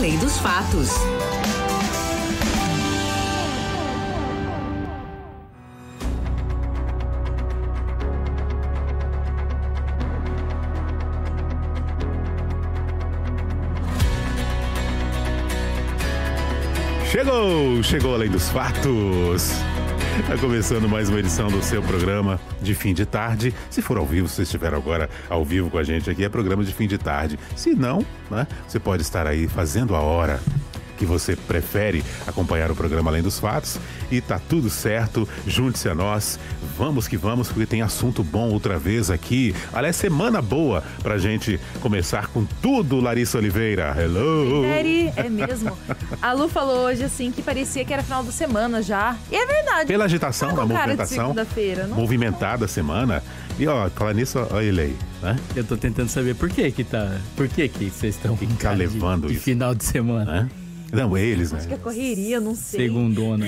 Além dos Fatos. Chegou Além dos Fatos. Está começando mais uma edição do seu programa de fim de tarde. Se for ao vivo, se você estiver agora ao vivo com a gente aqui, é programa de fim de tarde. Se não, né, você pode estar aí fazendo a hora que você prefere acompanhar o programa Além dos Fatos. E tá tudo certo, junte-se a nós. Vamos que vamos, porque tem assunto bom outra vez aqui. Olha, é semana boa pra gente começar com tudo, Larissa Oliveira. Hello! É mesmo. A Lu falou hoje assim que parecia que era final de semana já. E é verdade. Pela agitação, da movimentação, movimentada a semana. E ó, falar nisso, olha ele aí, né? Eu tô tentando saber por que vocês estão tá levando de isso final de semana, né? Não, eles, né? Acho que é correria, não sei. Segundona.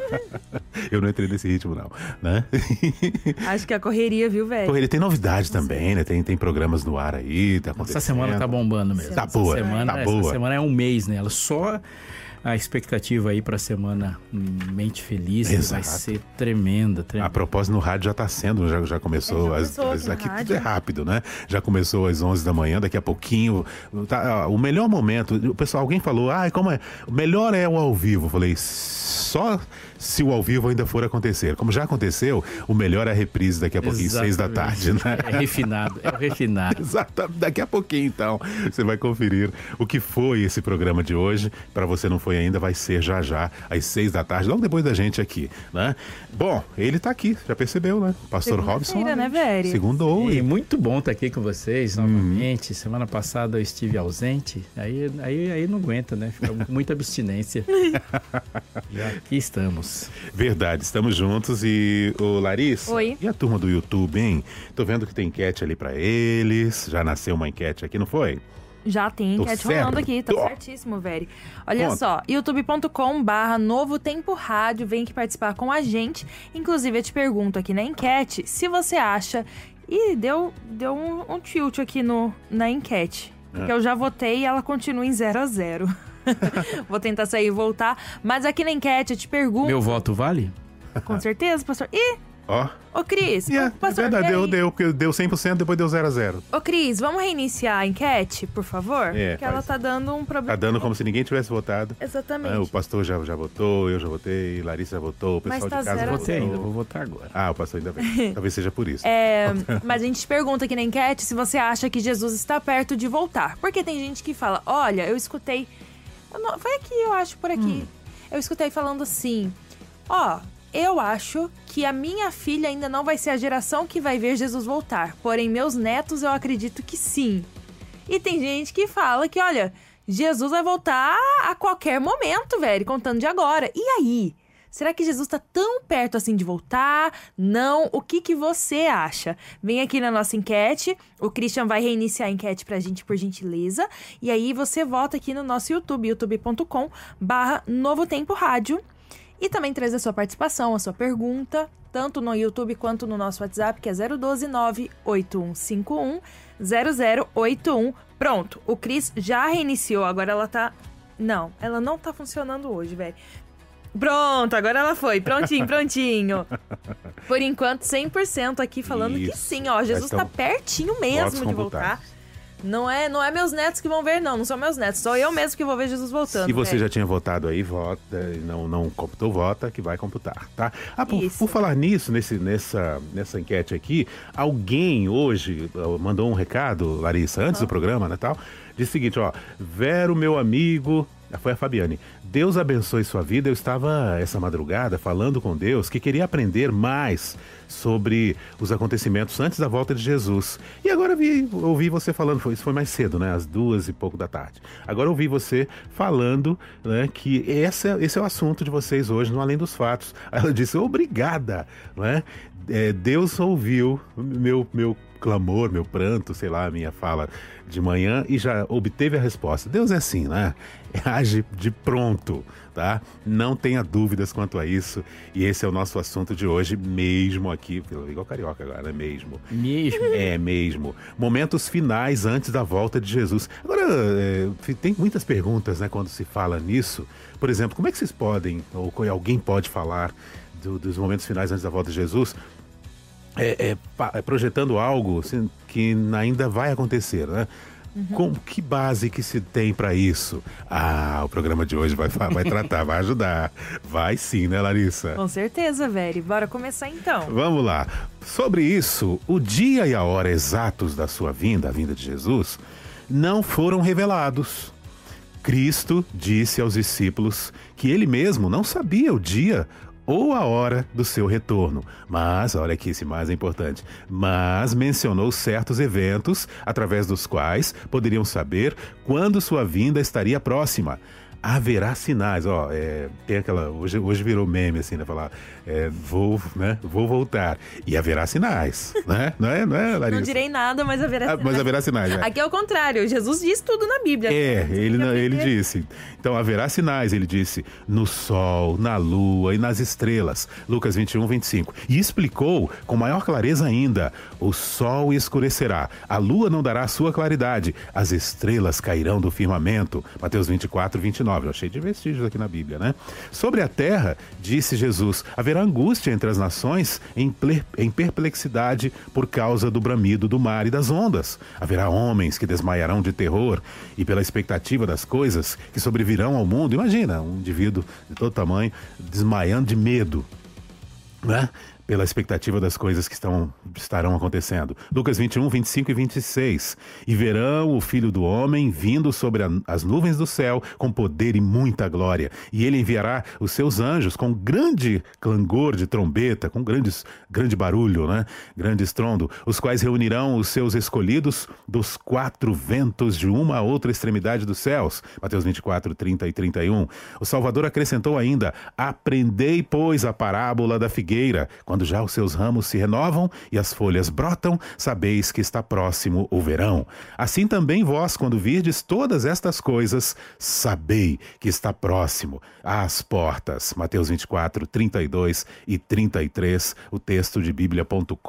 Eu não entrei nesse ritmo, não, né? Acho que é correria, viu, velho? Correria tem novidade também, né? Tem programas no ar aí, tá acontecendo. Essa semana tá bombando mesmo. Tá boa, tá boa. Essa semana é um mês, né? Só a expectativa aí pra semana Mente Feliz vai ser tremenda. A propósito, no rádio já tá sendo, já começou. Aqui tudo é rápido, né? Já começou às 11 da manhã, daqui a pouquinho. Tá, o melhor momento, o pessoal, alguém falou, como é? O melhor é o ao vivo. Eu falei, só se o ao vivo ainda for acontecer. Como já aconteceu, o melhor é a reprise daqui a pouquinho, 6 da tarde, né? É o refinado. Exatamente. Daqui a pouquinho, então, você vai conferir o que foi esse programa de hoje. Para você não foi ainda, vai ser já, às 6 da tarde, logo depois da gente aqui, né? Bom, ele tá aqui, já percebeu, né? Pastor Robson. Né, velho? Segundou. E muito bom estar aqui com vocês novamente. Semana passada eu estive ausente, aí não aguenta, né? Fica com muita abstinência. E aqui estamos. Verdade, estamos juntos. E o Larissa, oi. E a turma do YouTube, hein? Tô vendo que tem enquete ali pra eles. Já nasceu uma enquete aqui, não foi? Já tem enquete rolando aqui, tá certíssimo, velho. Olha só, youtube.com/Novo Tempo Rádio, vem aqui participar com a gente. Inclusive, eu te pergunto aqui na enquete se você acha... E deu um tilt aqui na enquete. Porque eu já votei e ela continua em 0-0. Vou tentar sair e voltar. Mas aqui na enquete eu te pergunto... Meu voto vale? Com certeza, pastor. Ô, Cris, pastor, é verdade, deu, porque deu 100%, depois deu 0-0. Ô, Cris, vamos reiniciar a enquete, por favor? Porque ela tá dando um problema. Tá dando como se ninguém tivesse votado. Exatamente. O pastor já votou, eu já votei, Larissa já votou, o pessoal de casa votou. Votei ainda, vou votar agora. O pastor ainda vem. Talvez seja por isso. Mas a gente pergunta aqui na enquete se você acha que Jesus está perto de voltar. Porque tem gente que fala, olha, eu escutei... Foi aqui, eu acho, por aqui. Eu escutei falando assim, eu acho que a minha filha ainda não vai ser a geração que vai ver Jesus voltar. Porém, meus netos, eu acredito que sim. E tem gente que fala que, olha, Jesus vai voltar a qualquer momento, velho, contando de agora. E aí? Será que Jesus tá tão perto assim de voltar? Não? O que você acha? Vem aqui na nossa enquete. O Christian vai reiniciar a enquete pra gente, por gentileza. E aí você vota aqui no nosso YouTube, youtube.com/Novo Tempo Rádio. E também traz a sua participação, a sua pergunta, tanto no YouTube quanto no nosso WhatsApp, que é 012-98151-0081. Pronto, o Cris já reiniciou, agora ela tá... Não, ela não tá funcionando hoje, velho. Pronto, agora ela foi, prontinho. Por enquanto, 100% aqui falando que sim, Jesus tá pertinho mesmo de voltar. Não é meus netos que vão ver, não são meus netos, sou eu mesmo que vou ver Jesus voltando. Se você já tinha votado aí, vota, não computou, vota, que vai computar, tá? Por falar nisso, nessa enquete aqui, alguém hoje mandou um recado, Larissa, antes do programa, né, tal, disse o seguinte, Vero, meu amigo... Foi a Fabiane. Deus abençoe sua vida. Eu estava essa madrugada falando com Deus que queria aprender mais sobre os acontecimentos antes da volta de Jesus. E agora ouvi você falando, isso foi mais cedo, né? Às 2 e pouco da tarde. Agora ouvi você falando, né, que esse é o assunto de vocês hoje no Além dos Fatos. Ela disse, obrigada, né? Deus ouviu meu clamor, meu pranto, sei lá, a minha fala de manhã e já obteve a resposta. Deus é assim, né? Age de pronto, tá? Não tenha dúvidas quanto a isso. E esse é o nosso assunto de hoje, mesmo aqui. Igual carioca agora, né? Mesmo. Mesmo? É, mesmo. Momentos finais antes da volta de Jesus. Agora, tem muitas perguntas, né, quando se fala nisso. Por exemplo, como é que vocês podem, ou alguém pode falar dos momentos finais antes da volta de Jesus, projetando algo assim, que ainda vai acontecer, né? Com que base que se tem para isso? O programa de hoje vai tratar, vai ajudar. Vai sim, né, Larissa? Com certeza, Veri. Bora começar então. Vamos lá. Sobre isso, o dia e a hora exatos da sua vinda, a vinda de Jesus, não foram revelados. Cristo disse aos discípulos que ele mesmo não sabia o dia ou a hora do seu retorno. Mas, olha aqui, esse mais é importante, mas mencionou certos eventos através dos quais poderiam saber quando sua vinda estaria próxima. Haverá sinais, tem aquela, hoje virou meme assim, né, falar, vou voltar, e haverá sinais, né, não é, Larissa? Não direi nada, mas haverá sinais. Mas haverá sinais, né? Aqui é o contrário, Jesus diz tudo na Bíblia. Ele disse, então haverá sinais, ele disse, no sol, na lua e nas estrelas, Lucas 21, 25, e explicou com maior clareza ainda, o sol escurecerá, a lua não dará sua claridade, as estrelas cairão do firmamento, Mateus 24, 29, eu achei de vestígios aqui na Bíblia, né? Sobre a terra, disse Jesus, haverá angústia entre as nações em perplexidade por causa do bramido do mar e das ondas. Haverá homens que desmaiarão de terror e pela expectativa das coisas que sobrevirão ao mundo. Imagina, um indivíduo de todo tamanho desmaiando de medo, né? Pela expectativa das coisas que estarão acontecendo. Lucas 21, 25 e 26. E verão o Filho do Homem vindo sobre as nuvens do céu com poder e muita glória. E ele enviará os seus anjos com grande clangor de trombeta, com grande barulho, né? Grande estrondo, os quais reunirão os seus escolhidos dos 4 ventos de uma a outra extremidade dos céus. Mateus 24, 30 e 31. O Salvador acrescentou ainda, aprendei, pois, a parábola da figueira. Quando já os seus ramos se renovam e as folhas brotam, sabeis que está próximo o verão. Assim também vós, quando virdes todas estas coisas, sabei que está próximo às portas. Mateus 24, 32 e 33, o texto de bíblia.com.br.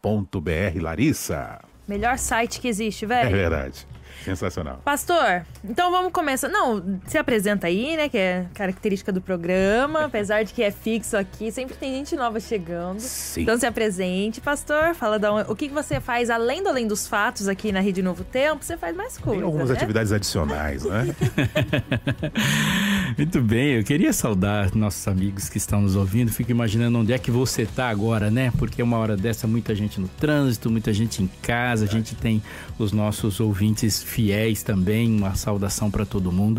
Larissa. Melhor site que existe, velho. É verdade. Sensacional. Pastor, então vamos começar. Não, se apresenta aí, né? Que é característica do programa. Apesar de que é fixo aqui, sempre tem gente nova chegando. Sim. Então se apresente, pastor. Fala o que você faz além dos fatos aqui na Rede Novo Tempo. Você faz mais coisas, tem algumas atividades adicionais, né? Muito bem, eu queria saudar nossos amigos que estão nos ouvindo. Fico imaginando onde é que você está agora, né? Porque uma hora dessa, muita gente no trânsito, muita gente em casa. A gente tem os nossos ouvintes fiéis também, uma saudação para todo mundo.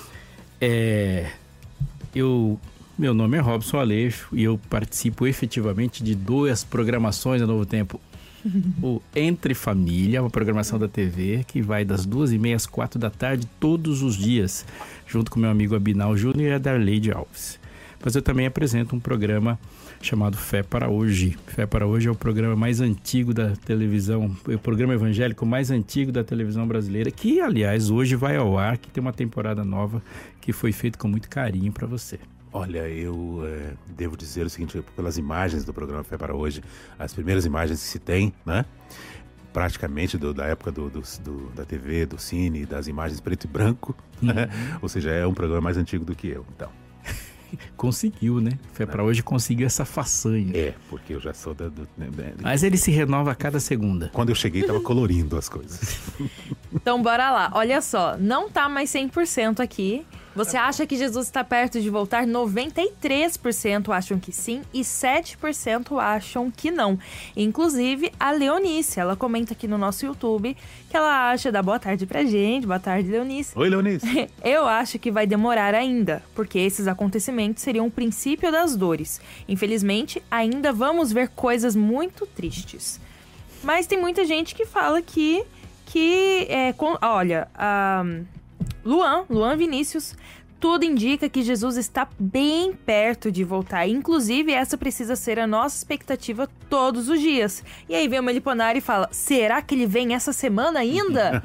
Meu nome é Robson Aleixo e eu participo efetivamente de 2 programações da Novo Tempo. O Entre Família, uma programação da TV que vai das 2h30 às 4 da tarde todos os dias, junto com meu amigo Abinal Júnior e a Darleide Alves. Mas eu também apresento um programa chamado Fé para Hoje. Fé para Hoje é o programa mais antigo da televisão, o programa evangélico mais antigo da televisão brasileira, que, aliás, hoje vai ao ar, que tem uma temporada nova que foi feita com muito carinho para você. Olha, eu devo dizer o seguinte, pelas imagens do programa Fé para Hoje, as primeiras imagens que se tem, né? Praticamente da época da TV, do cine, das imagens preto e branco, né? Ou seja, é um programa mais antigo do que eu, então. Conseguiu, né? Fé para Hoje conseguiu essa façanha. Porque eu já sou Mas ele se renova a cada segunda. Quando eu cheguei, tava colorindo as coisas. Então, bora lá. Olha só, não tá mais 100% aqui. Você acha que Jesus está perto de voltar? 93% acham que sim e 7% acham que não. Inclusive, a Leonice, ela comenta aqui no nosso YouTube que ela acha, dá boa tarde pra gente. Boa tarde, Leonice. Oi, Leonice. Eu acho que vai demorar ainda, porque esses acontecimentos seriam o princípio das dores. Infelizmente, ainda vamos ver coisas muito tristes. Mas tem muita gente que fala olha, Luan Vinícius tudo indica que Jesus está bem perto de voltar. Inclusive, essa precisa ser a nossa expectativa todos os dias. E aí vem o Meliponário e fala, será que ele vem essa semana ainda?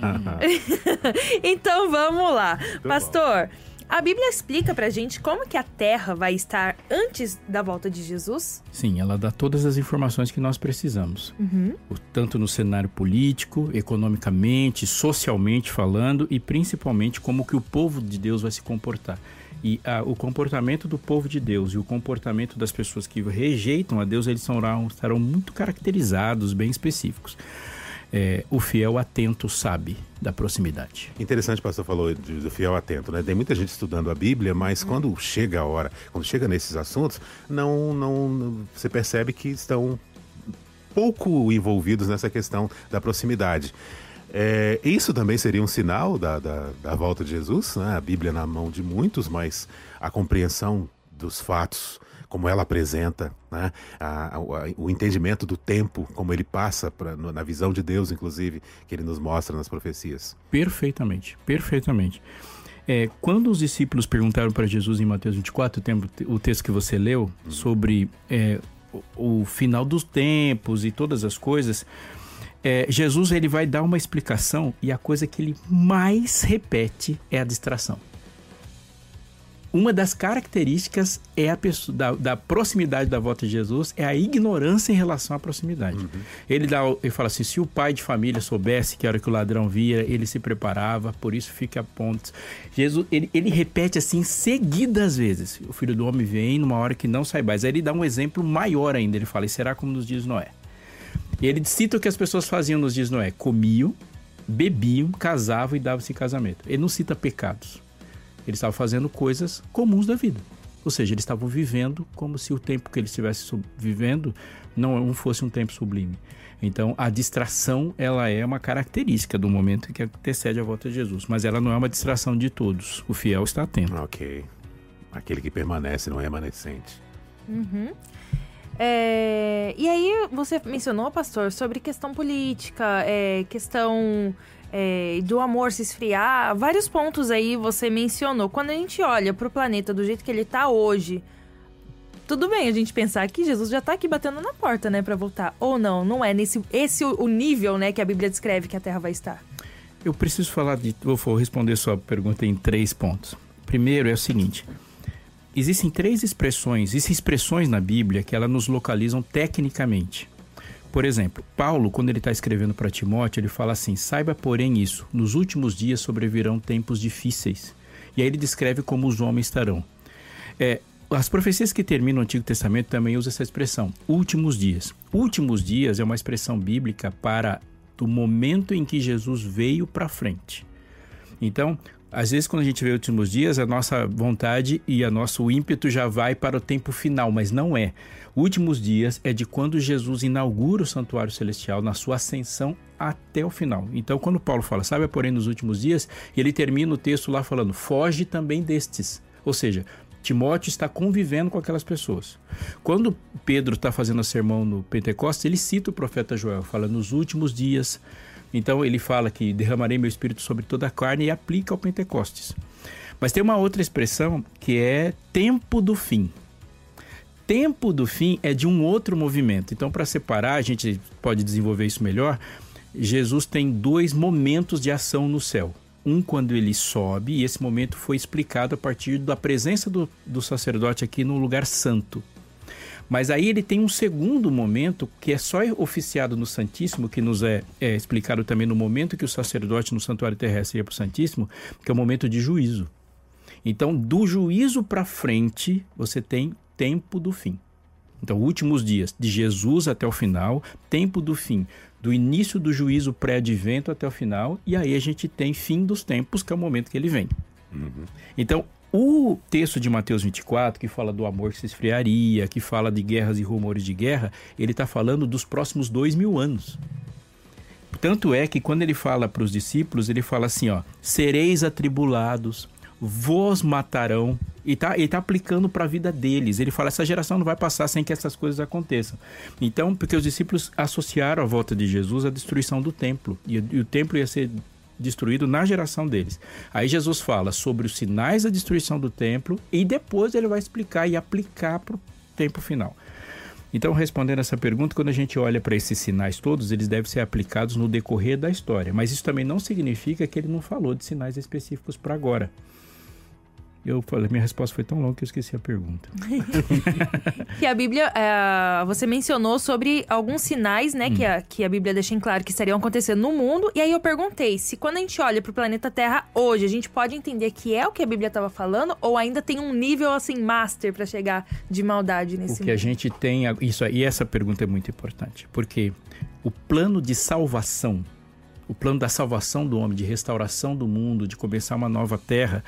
Então vamos lá. Pastor, a Bíblia explica pra gente como que a Terra vai estar antes da volta de Jesus? Sim, ela dá todas as informações que nós precisamos. Tanto no cenário político, economicamente, socialmente falando e principalmente como que o povo de Deus vai se comportar. E o comportamento do povo de Deus e o comportamento das pessoas que rejeitam a Deus, eles estarão muito caracterizados, bem específicos. O fiel atento sabe da proximidade. Interessante, o pastor falou do fiel atento, né? Tem muita gente estudando a Bíblia, mas quando chega a hora, quando chega nesses assuntos, você percebe que estão pouco envolvidos nessa questão da proximidade. Isso também seria um sinal da volta de Jesus, né? A Bíblia na mão de muitos, mas a compreensão dos fatos, como ela apresenta, né? O entendimento do tempo, como ele passa na visão de Deus, inclusive, que ele nos mostra nas profecias. Perfeitamente, perfeitamente. Quando os discípulos perguntaram para Jesus em Mateus 24, o texto que você leu, sobre o final dos tempos e todas as coisas, Jesus ele vai dar uma explicação e a coisa que ele mais repete é a distração. Uma das características da proximidade da volta de Jesus é a ignorância em relação à proximidade. Ele fala assim, se o pai de família soubesse que a hora que o ladrão via, ele se preparava, por isso fica a pontos. Jesus, ele repete assim seguidas vezes, o Filho do Homem vem numa hora que não saibais. Aí ele dá um exemplo maior ainda, ele fala, e será como nos dias de Noé. E ele cita o que as pessoas faziam nos dias de Noé, comiam, bebiam, casavam e davam-se em casamento. Ele não cita pecados. Eles estavam fazendo coisas comuns da vida. Ou seja, eles estavam vivendo como se o tempo que eles estivessem vivendo não fosse um tempo sublime. Então, a distração, ela é uma característica do momento que antecede a volta de Jesus. Mas ela não é uma distração de todos. O fiel está atento. Ok. Aquele que permanece, não é remanescente. E aí, você mencionou, pastor, sobre questão política, questão... do amor se esfriar, vários pontos aí você mencionou. Quando a gente olha pro planeta do jeito que ele tá hoje, tudo bem a gente pensar que Jesus já tá aqui batendo na porta, né, pra voltar. Ou não é esse o nível, né, que a Bíblia descreve que a Terra vai estar. Eu preciso vou responder sua pergunta em 3 pontos. Primeiro é o seguinte, existem 3 expressões na Bíblia que elas nos localizam tecnicamente. Por exemplo, Paulo, quando ele está escrevendo para Timóteo, ele fala assim, saiba, porém, isso, nos últimos dias sobrevirão tempos difíceis. E aí ele descreve como os homens estarão. As profecias que terminam o Antigo Testamento também usam essa expressão, últimos dias. Últimos dias é uma expressão bíblica para do momento em que Jesus veio para frente. Então, às vezes, quando a gente vê últimos dias, a nossa vontade e o ímpeto já vai para o tempo final, mas não é. Últimos dias é de quando Jesus inaugura o santuário celestial na sua ascensão até o final. Então, quando Paulo fala, sabe, porém, nos últimos dias, ele termina o texto lá falando, foge também destes. Ou seja, Timóteo está convivendo com aquelas pessoas. Quando Pedro está fazendo o sermão no Pentecostes, ele cita o profeta Joel, fala, nos últimos dias... Então ele fala que derramarei meu espírito sobre toda a carne e aplica ao Pentecostes. Mas tem uma outra expressão que é tempo do fim. Tempo do fim é de um outro movimento. Então, para separar, a gente pode desenvolver isso melhor. Jesus tem 2 momentos de ação no céu. Um quando ele sobe, e esse momento foi explicado a partir da presença do sacerdote aqui no lugar santo. Mas aí ele tem um segundo momento que é só oficiado no Santíssimo, que nos é explicado também no momento que o sacerdote no santuário terrestre ia para o Santíssimo, que é o momento de juízo. Então, do juízo para frente, você tem tempo do fim. Então, últimos dias, de Jesus até o final, tempo do fim, do início do juízo pré-advento até o final, e aí a gente tem fim dos tempos, que é o momento que ele vem. Então, o texto de Mateus 24, que fala do amor que se esfriaria, que fala de guerras e rumores de guerra, ele está falando dos próximos 2000 anos. Tanto é que quando ele fala para os discípulos, ele fala assim, sereis atribulados, vos matarão, e tá aplicando para a vida deles. Ele fala, essa geração não vai passar sem que essas coisas aconteçam. Então, porque os discípulos associaram a volta de Jesus à destruição do templo, e o templo ia ser destruído na geração deles. Aí Jesus fala sobre os sinais da destruição do templo e depois ele vai explicar e aplicar para o tempo final. Então, respondendo essa pergunta, quando a gente olha para esses sinais todos, eles devem ser aplicados no decorrer da história. Mas isso também não significa que ele não falou de sinais específicos para agora. Eu falei, minha resposta foi tão longa que eu esqueci a pergunta. Que a Bíblia, você mencionou sobre alguns sinais, né, que a Bíblia deixa em claro que estariam acontecendo no mundo. E aí eu perguntei se quando a gente olha para o planeta Terra hoje, a gente pode entender que é o que a Bíblia estava falando ou ainda tem um nível, assim, master para chegar de maldade nesse mundo? O que a gente tem, isso aí, essa pergunta é muito importante, porque o plano de salvação, o plano da salvação do homem, de restauração do mundo, de começar uma nova terra,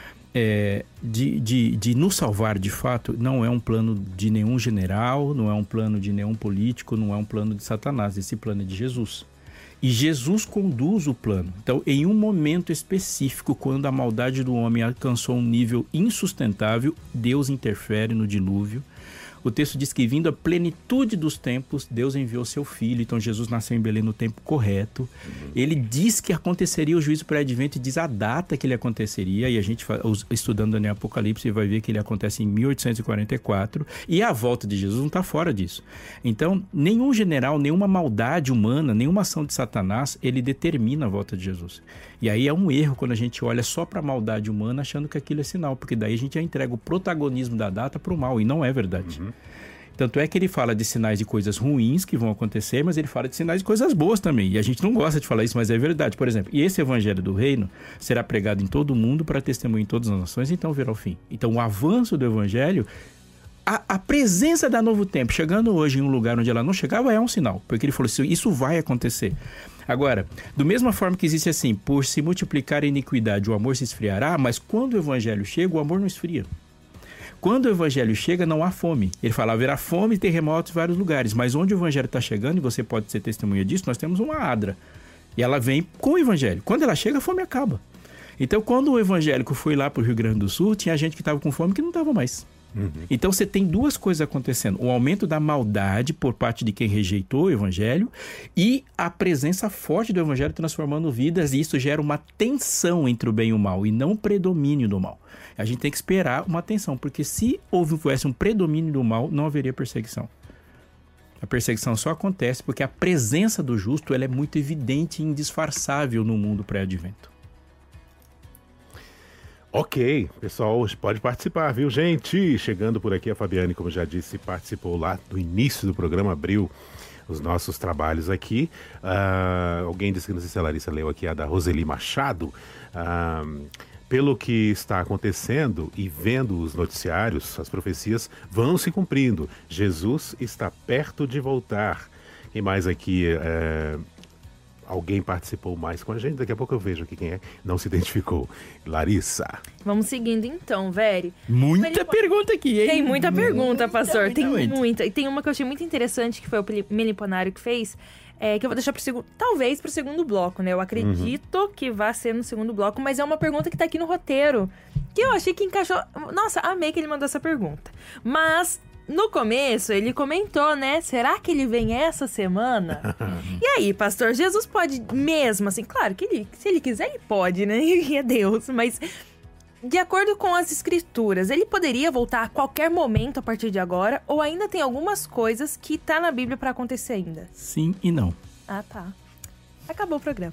de nos salvar de fato, não é um plano de nenhum general, não é um plano de nenhum político, não é um plano de Satanás. Esse plano é de Jesus. E Jesus conduz o plano. Então, em um momento específico, quando a maldade do homem alcançou um nível insustentável, Deus interfere no dilúvio. O texto diz que, vindo a plenitude dos tempos, Deus enviou seu filho. Então, Jesus nasceu em Belém no tempo correto. Ele diz que aconteceria o juízo pré-advento e diz a data que ele aconteceria. E a gente, estudando Daniel Apocalipse, vai ver que ele acontece em 1844. E a volta de Jesus não está fora disso. Então, nenhum general, nenhuma maldade humana, nenhuma ação de Satanás, ele determina a volta de Jesus. E aí é um erro quando a gente olha só para a maldade humana achando que aquilo é sinal. Porque daí a gente já entrega o protagonismo da data para o mal. E não é verdade. Tanto é que ele fala de sinais de coisas ruins que vão acontecer, mas ele fala de sinais de coisas boas também. E a gente não gosta de falar isso, mas é verdade. Por exemplo, e esse evangelho do reino será pregado em todo o mundo para testemunho em todas as nações, então virá o fim. Então o avanço do evangelho, a presença da Novo Tempo chegando hoje em um lugar onde ela não chegava é um sinal. Porque ele falou assim, isso vai acontecer. Agora, do mesma forma que existe assim, por se multiplicar a iniquidade, o amor se esfriará, mas quando o evangelho chega, o amor não esfria. Quando o evangelho chega, não há fome. Ele fala, haverá fome e terremotos em vários lugares. Mas onde o evangelho está chegando, e você pode ser testemunha disso, nós temos uma adra. E ela vem com o evangelho. Quando ela chega, a fome acaba. Então, quando o evangélico foi lá para o Rio Grande do Sul, tinha gente que estava com fome que não estava mais. Então, você tem duas coisas acontecendo. O aumento da maldade por parte de quem rejeitou o evangelho e a presença forte do evangelho transformando vidas. E isso gera uma tensão entre o bem e o mal e não um predomínio do mal. A gente tem que esperar uma tensão, porque se houvesse um predomínio do mal, não haveria perseguição. A perseguição só acontece porque a presença do justo ela é muito evidente e indisfarçável no mundo pré-advento. Ok, pessoal, pode participar, viu, gente? Chegando por aqui, a Fabiane, como já disse, participou lá do início do programa, abriu os nossos trabalhos aqui. Alguém disse que, não sei se a Larissa leu aqui, a da Roseli Machado. Pelo que está acontecendo e vendo os noticiários, as profecias vão se cumprindo. Jesus está perto de voltar. Quem mais aqui... Alguém participou mais com a gente, daqui a pouco eu vejo aqui quem é, não se identificou. Larissa. Vamos seguindo então, Veri. Muita pergunta aqui, hein? Tem muita pergunta, pastor. Tem muita. E tem uma que eu achei muito interessante, que foi o Meliponário que fez, que eu vou deixar talvez pro segundo bloco, né? Eu acredito que vai ser no segundo bloco, mas é uma pergunta que tá aqui no roteiro, que eu achei que encaixou. Nossa, amei que ele mandou essa pergunta. Mas... no começo, ele comentou, né? Será que ele vem essa semana? E aí, pastor, Jesus pode mesmo, assim, claro que se ele quiser, ele pode, né? Ele é Deus, mas de acordo com as escrituras, ele poderia voltar a qualquer momento a partir de agora? Ou ainda tem algumas coisas que tá na Bíblia para acontecer ainda? Sim e não. Ah, tá. Acabou o programa.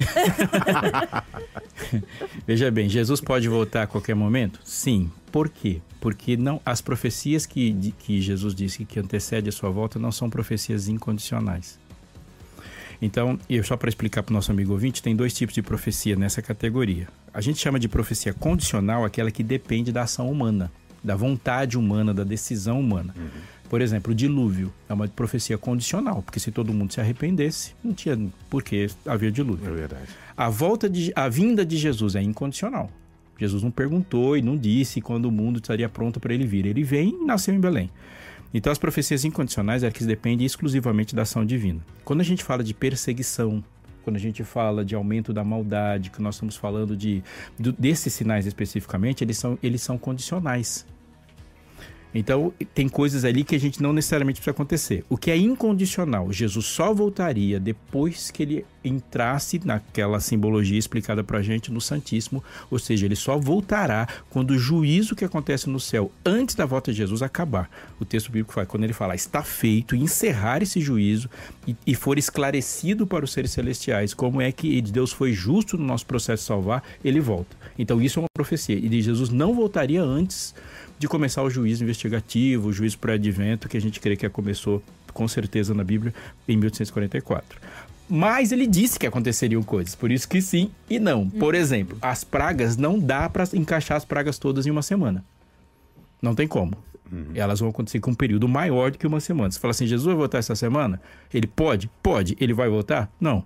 Veja bem, Jesus pode voltar a qualquer momento? Sim. Por quê? Porque as profecias que Jesus disse que antecede a sua volta não são profecias incondicionais. Então, só para explicar para o nosso amigo ouvinte, tem dois tipos de profecia nessa categoria. A gente chama de profecia condicional aquela que depende da ação humana, da vontade humana, da decisão humana. Por exemplo, o dilúvio é uma profecia condicional, porque se todo mundo se arrependesse, não tinha por que haver dilúvio. É verdade. A vinda de Jesus é incondicional. Jesus não perguntou e não disse quando o mundo estaria pronto para ele vir. Ele vem e nasceu em Belém. Então, as profecias incondicionais é que dependem exclusivamente da ação divina. Quando a gente fala de perseguição, quando a gente fala de aumento da maldade, que nós estamos falando desses sinais especificamente, eles são condicionais. Então, tem coisas ali que a gente não necessariamente precisa acontecer. O que é incondicional, Jesus só voltaria depois que ele entrasse naquela simbologia explicada pra gente no Santíssimo, ou seja, ele só voltará quando o juízo que acontece no céu antes da volta de Jesus acabar. O texto bíblico fala, quando ele fala, está feito, encerrar esse juízo e for esclarecido para os seres celestiais como é que Deus foi justo no nosso processo de salvar, ele volta. Então isso é uma profecia, e Jesus não voltaria antes de começar o juízo investigativo, o juízo pré-advento, que a gente crê que começou com certeza na Bíblia em 1844. Mas ele disse que aconteceriam coisas, por isso que sim e não. Por exemplo, as pragas, não dá para encaixar as pragas todas em uma semana. Não tem como. Elas vão acontecer com um período maior do que uma semana. Você fala assim, Jesus vai voltar essa semana? Ele pode? Pode. Ele vai voltar? Não.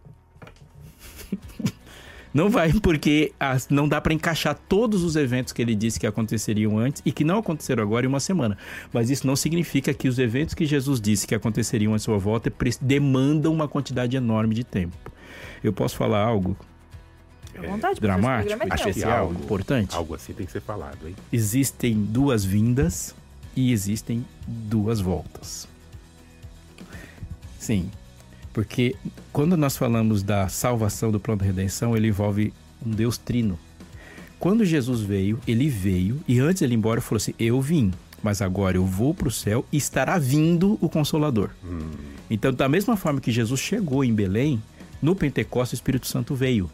Não vai, porque não dá para encaixar todos os eventos que ele disse que aconteceriam antes e que não aconteceram agora em uma semana. Mas isso não significa que os eventos que Jesus disse que aconteceriam à sua volta demandam uma quantidade enorme de tempo. Eu posso falar algo dramático, especial, importante? Algo assim tem que ser falado, hein? Existem 2 vindas e existem 2 voltas. Sim. Porque quando nós falamos da salvação do plano de redenção, ele envolve um Deus trino. Quando Jesus veio, ele veio e antes de ele ir embora, falou assim, eu vim, mas agora eu vou para o céu e estará vindo o Consolador. Então, da mesma forma que Jesus chegou em Belém, no Pentecostes o Espírito Santo veio.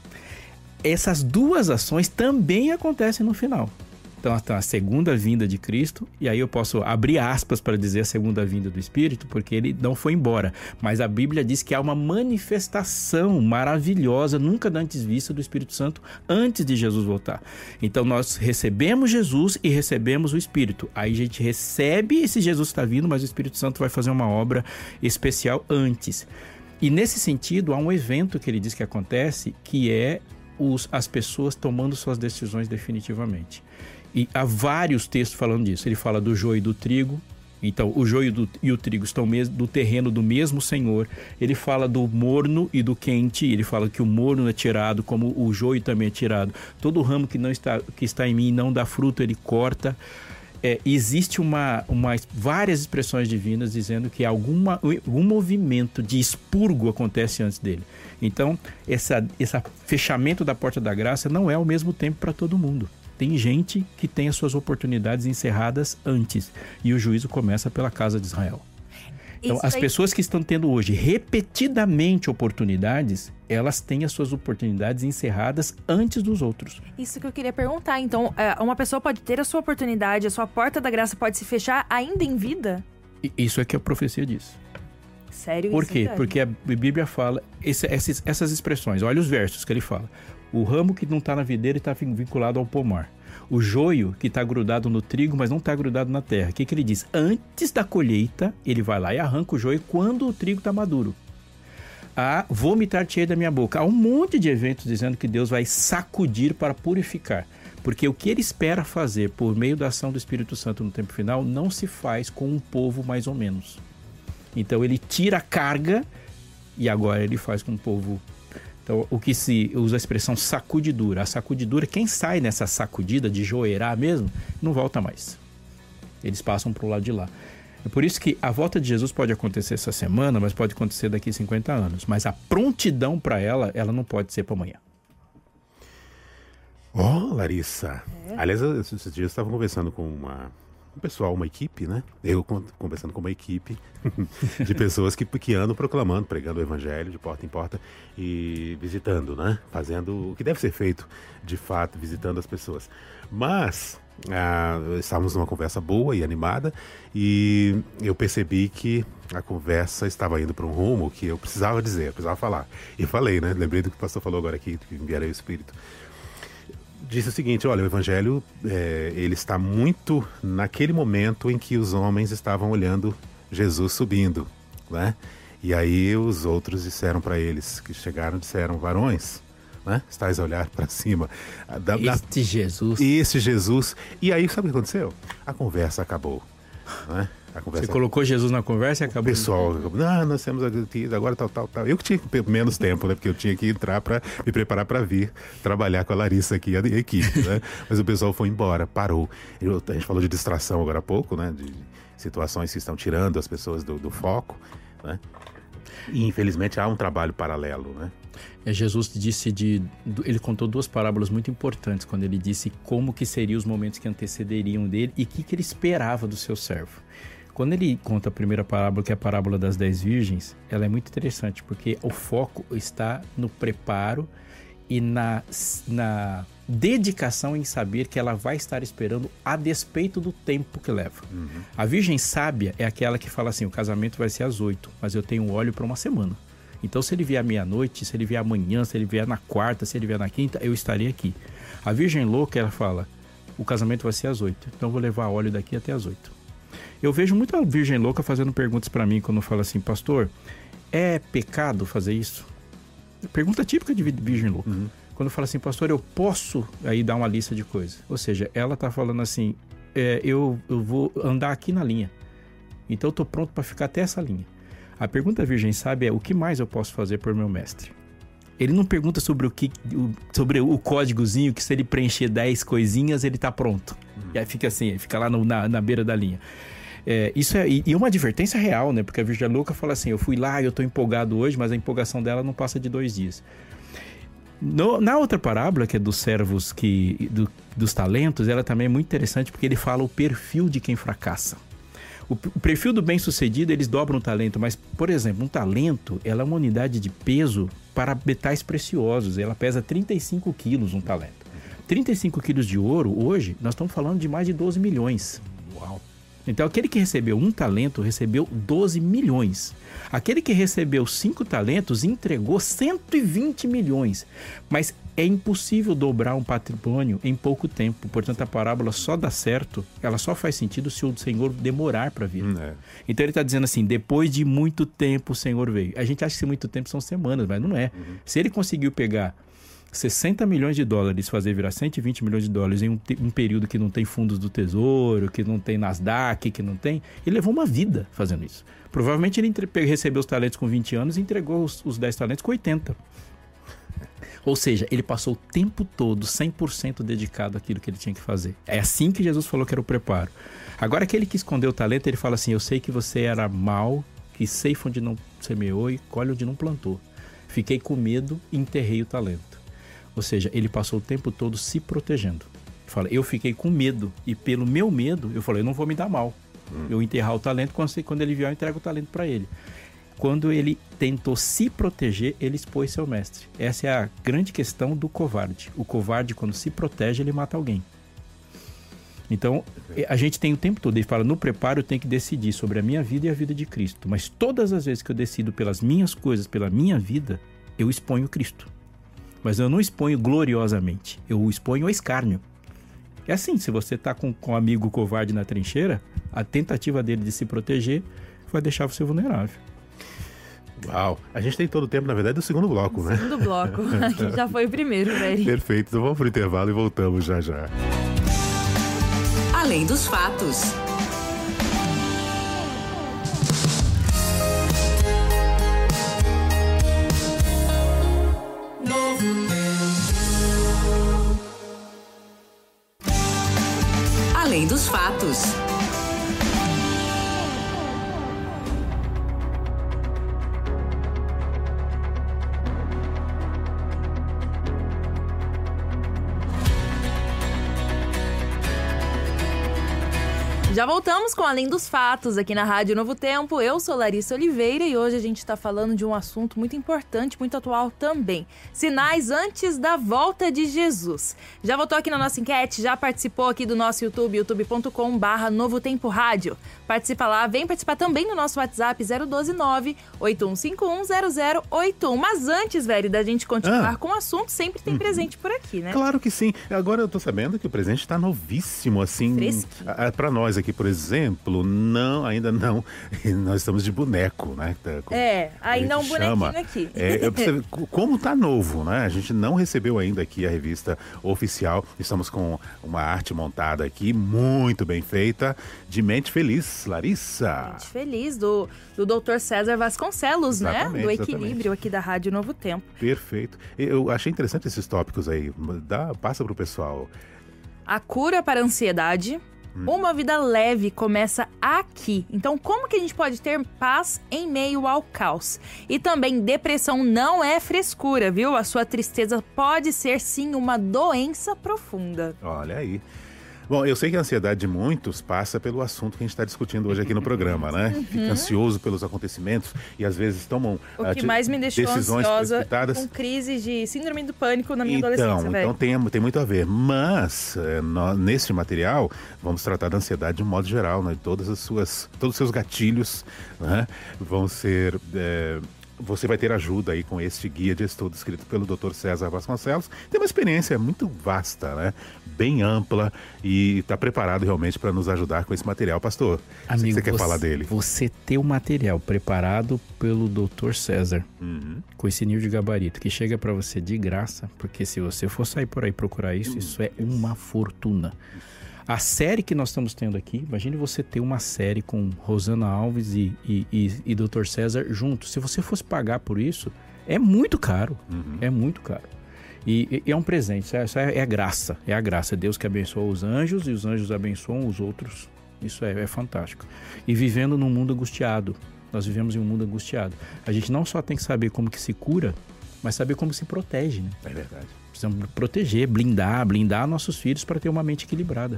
Essas 2 ações também acontecem no final. Então, a segunda vinda de Cristo, e aí eu posso abrir aspas para dizer a segunda vinda do Espírito, porque ele não foi embora. Mas a Bíblia diz que há uma manifestação maravilhosa, nunca antes vista, do Espírito Santo antes de Jesus voltar. Então, nós recebemos Jesus e recebemos o Espírito. Aí a gente recebe esse Jesus que está vindo, mas o Espírito Santo vai fazer uma obra especial antes. E nesse sentido, há um evento que ele diz que acontece, que é as pessoas tomando suas decisões definitivamente. E há vários textos falando disso. Ele fala do joio e do trigo. Então, o joio e o trigo estão do terreno do mesmo Senhor. Ele fala do morno e do quente. Ele fala que o morno é tirado, como o joio também é tirado. Todo ramo que está em mim e não dá fruto, ele corta. Existe várias expressões divinas dizendo que algum movimento de expurgo acontece antes dele. Então, esse fechamento da porta da graça não é ao mesmo tempo para todo mundo. Tem gente que tem as suas oportunidades encerradas antes. E o juízo começa pela casa de Israel. Então, as pessoas que estão tendo hoje repetidamente oportunidades, elas têm as suas oportunidades encerradas antes dos outros. Isso que eu queria perguntar. Então, uma pessoa pode ter a sua oportunidade, a sua porta da graça pode se fechar ainda em vida? Isso é que a profecia diz. Sério? Por quê? Porque a Bíblia fala essas expressões. Olha os versos que ele fala. O ramo que não está na videira está vinculado ao pomar. O joio que está grudado no trigo, mas não está grudado na terra. O que ele diz? Antes da colheita, ele vai lá e arranca o joio quando o trigo está maduro. Vomitar-te-ei da minha boca. Há um monte de eventos dizendo que Deus vai sacudir para purificar. Porque o que ele espera fazer por meio da ação do Espírito Santo no tempo final não se faz com um povo mais ou menos. Então ele tira a carga e agora ele faz com o povo. Então, o que se usa a expressão sacudidura. A sacudidura, quem sai nessa sacudida de joeirar mesmo, não volta mais. Eles passam para o lado de lá. É por isso que a volta de Jesus pode acontecer essa semana, mas pode acontecer daqui a 50 anos. Mas a prontidão para ela não pode ser para amanhã. Larissa. Aliás, esses dias eu estava conversando com um pessoal, uma equipe, né? Eu conversando com uma equipe de pessoas que andam proclamando, pregando o evangelho de porta em porta e visitando, né? Fazendo o que deve ser feito, de fato, visitando as pessoas. Mas estávamos numa conversa boa e animada e eu percebi que a conversa estava indo para um rumo que eu precisava dizer, eu precisava falar. E falei, né? Lembrei do que o pastor falou agora aqui, que enviarei o Espírito. Disse o seguinte, olha, o evangelho, ele está muito naquele momento em que os homens estavam olhando Jesus subindo, né? E aí os outros disseram para eles, que chegaram, disseram, varões, né? Estais a olhar para cima. Este Jesus. E aí, sabe o que aconteceu? A conversa acabou, né? Você colocou Jesus na conversa e acabou. O pessoal, nós temos aqui, agora tal. Eu que tinha menos tempo, né? Porque eu tinha que entrar para me preparar para vir trabalhar com a Larissa aqui, a equipe, né? Mas o pessoal foi embora, parou. A gente falou de distração agora há pouco, né? De situações que estão tirando as pessoas do foco, né? E infelizmente há um trabalho paralelo, né? Jesus disse ele contou 2 parábolas muito importantes quando ele disse como que seriam os momentos que antecederiam dele e o que ele esperava do seu servo. Quando ele conta a primeira parábola, que é a parábola das 10 virgens, ela é muito interessante, porque o foco está no preparo e na dedicação em saber que ela vai estar esperando a despeito do tempo que leva. A virgem sábia é aquela que fala assim, o casamento vai ser às 8, mas eu tenho óleo para uma semana. Então, se ele vier à meia-noite, se ele vier amanhã, se ele vier na quarta, se ele vier na quinta, eu estarei aqui. A virgem louca, ela fala, o casamento vai ser às 8, então eu vou levar óleo daqui até às 8. Eu vejo muita virgem louca fazendo perguntas para mim quando fala assim, pastor, é pecado fazer isso? Pergunta típica de virgem louca. Quando fala assim, pastor, eu posso aí dar uma lista de coisas. Ou seja, ela está falando assim, eu vou andar aqui na linha. Então eu estou pronto para ficar até essa linha. A pergunta da virgem sábia é, o que mais eu posso fazer por meu mestre? Ele não pergunta sobre sobre o códigozinho, que se ele preencher 10 coisinhas, ele está pronto. E aí fica assim, fica lá na beira da linha. Isso é uma advertência real, né? Porque a virgem louca fala assim, eu fui lá, eu estou empolgado hoje, mas a empolgação dela não passa de 2 dias. Na outra parábola, que é dos servos, dos talentos, ela também é muito interessante, porque ele fala o perfil de quem fracassa. O perfil do bem-sucedido, eles dobram o talento, mas, por exemplo, um talento, ela é uma unidade de peso para metais preciosos, ela pesa 35 quilos, um talento. 35 quilos de ouro, hoje, nós estamos falando de mais de 12 milhões. Uau! Então, aquele que recebeu um talento, recebeu 12 milhões. Aquele que recebeu 5 talentos, entregou 120 milhões. Mas é impossível dobrar um patrimônio em pouco tempo. Portanto, a parábola só dá certo, ela só faz sentido se o Senhor demorar para vir. Então, ele está dizendo assim, depois de muito tempo o Senhor veio. A gente acha que muito tempo são semanas, mas não é. Se ele conseguiu pegar 60 milhões de dólares, fazer virar 120 milhões de dólares em um período que não tem fundos do tesouro, que não tem Nasdaq, que não tem... Ele levou uma vida fazendo isso. Provavelmente ele recebeu os talentos com 20 anos e entregou os 10 talentos com 80. Ou seja, ele passou o tempo todo 100% dedicado àquilo que ele tinha que fazer. É assim que Jesus falou que era o preparo. Agora, aquele que escondeu o talento, ele fala assim, eu sei que você era mau, que ceifa onde não semeou e colhe onde não plantou. Fiquei com medo e enterrei o talento. Ou seja, ele passou o tempo todo se protegendo. Fala, eu fiquei com medo e pelo meu medo, eu falei, eu não vou me dar mal. Eu enterrar o talento, quando ele vier, eu entrego o talento para ele. Quando ele tentou se proteger, ele expôs seu mestre. Essa é a grande questão do covarde. O covarde, quando se protege, ele mata alguém. Então, a gente tem o tempo todo, ele fala, no preparo eu tenho que decidir sobre a minha vida e a vida de Cristo. Mas todas as vezes que eu decido pelas minhas coisas, pela minha vida, eu exponho Cristo. Mas eu não exponho gloriosamente, eu exponho o escárnio. É assim, se você está com um amigo covarde na trincheira, a tentativa dele de se proteger vai deixar você vulnerável. Uau! A gente tem todo o tempo, na verdade, do segundo bloco, né? Segundo bloco. Aqui já foi o primeiro, velho. Perfeito. Então vamos pro intervalo e voltamos já já. Além dos fatos. Além dos fatos. Já voltamos com Além dos Fatos aqui na Rádio Novo Tempo. Eu sou Larissa Oliveira e hoje a gente está falando de um assunto muito importante, muito atual também. Sinais antes da volta de Jesus. Já votou aqui na nossa enquete? Já participou aqui do nosso YouTube, youtube.com/Novo Tempo Rádio. Participa lá, vem participar também no nosso WhatsApp 012-981510081. Mas antes, velho, da gente continuar com o assunto, sempre tem presente por aqui, né? Claro que sim. Agora eu tô sabendo que o presente está novíssimo, assim. Fresquinho. Para nós aqui, por exemplo, ainda não. Nós estamos de boneco, né? Ainda um bonequinho aqui. Como tá novo, né? A gente não recebeu ainda aqui a revista oficial. Estamos com uma arte montada aqui, muito bem feita, de Mente Feliz, Larissa. Mente Feliz, do Dr. César Vasconcelos, né? Do Equilíbrio aqui da Rádio Novo Tempo. Perfeito. Eu achei interessante esses tópicos aí. Passa pro pessoal. A cura para a ansiedade, Uma vida leve começa aqui. Então, como que a gente pode ter paz em meio ao caos? E também, depressão não é frescura, viu? A sua tristeza pode ser, sim, uma doença profunda. Olha aí. Bom, eu sei que a ansiedade de muitos passa pelo assunto que a gente está discutindo hoje aqui no programa, né? Fica ansioso pelos acontecimentos e às vezes tomam o que mais me deixou decisões ansiosa, precipitadas. Com crise de síndrome do pânico na minha adolescência, velho. Então tem muito a ver. Mas, neste material, vamos tratar da ansiedade de um modo geral, né? Todos os seus gatilhos, né? Vão ser... Você vai ter ajuda aí com este guia de estudo escrito pelo Dr. César Vasconcelos. Tem uma experiência muito vasta, né? Bem ampla e está preparado realmente para nos ajudar com esse material. Pastor, amigo, você quer falar dele? Você tem o material preparado pelo Dr. César, com esse nível de gabarito, que chega para você de graça, porque se você for sair por aí procurar isso é uma fortuna. A série que nós estamos tendo aqui, imagine você ter uma série com Rosana Alves e Dr. César juntos. Se você fosse pagar por isso, é muito caro. É muito caro. E é um presente, isso é a graça. É a graça. É Deus que abençoa os anjos e os anjos abençoam os outros. Isso é fantástico. E vivendo num mundo angustiado. Nós vivemos em um mundo angustiado. A gente não só tem que saber como que se cura, mas saber como se protege, né? É verdade. Precisamos proteger, blindar nossos filhos para ter uma mente equilibrada.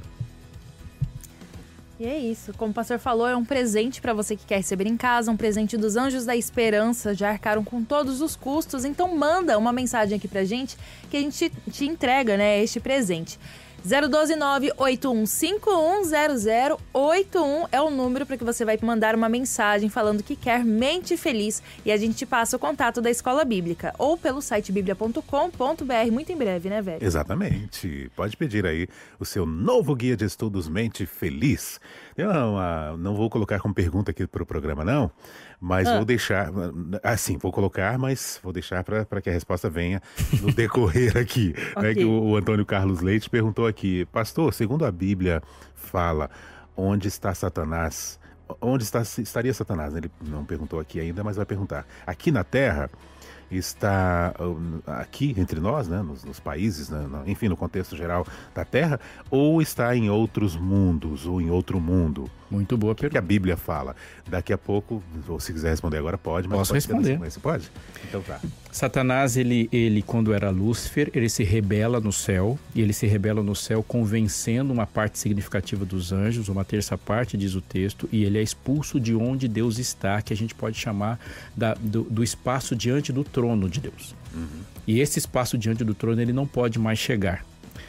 E é isso, como o pastor falou, é um presente para você que quer receber em casa, um presente dos Anjos da Esperança, já arcaram com todos os custos, então manda uma mensagem aqui pra gente que a gente te entrega, né, este presente. 012-981510081 é o número para que você vai mandar uma mensagem falando que quer Mente Feliz e a gente te passa o contato da Escola Bíblica ou pelo site biblia.com.br, muito em breve, né, velho? Exatamente. Pode pedir aí o seu novo guia de estudos Mente Feliz. Não vou colocar como pergunta aqui para o programa, não, mas vou deixar, vou colocar, mas vou deixar para que a resposta venha no decorrer aqui. Okay. Né, que o Antônio Carlos Leite perguntou aqui, pastor, segundo a Bíblia fala, onde está Satanás? Onde estaria Satanás? Ele não perguntou aqui ainda, mas vai perguntar. Aqui na Terra? Está aqui entre nós, né, nos países, né, enfim, no contexto geral da Terra, ou está em outros mundos, ou em outro mundo? Muito boa pergunta. O que a Bíblia fala? Daqui a pouco, ou se quiser responder agora, pode. Mas posso responder. Você pode? Então tá. Satanás, ele quando era Lúcifer, ele se rebela no céu, e ele se rebela no céu convencendo uma parte significativa dos anjos, uma terça parte, diz o texto, e ele é expulso de onde Deus está, que a gente pode chamar do espaço diante do trono de Deus. E esse espaço diante do trono, ele não pode mais chegar.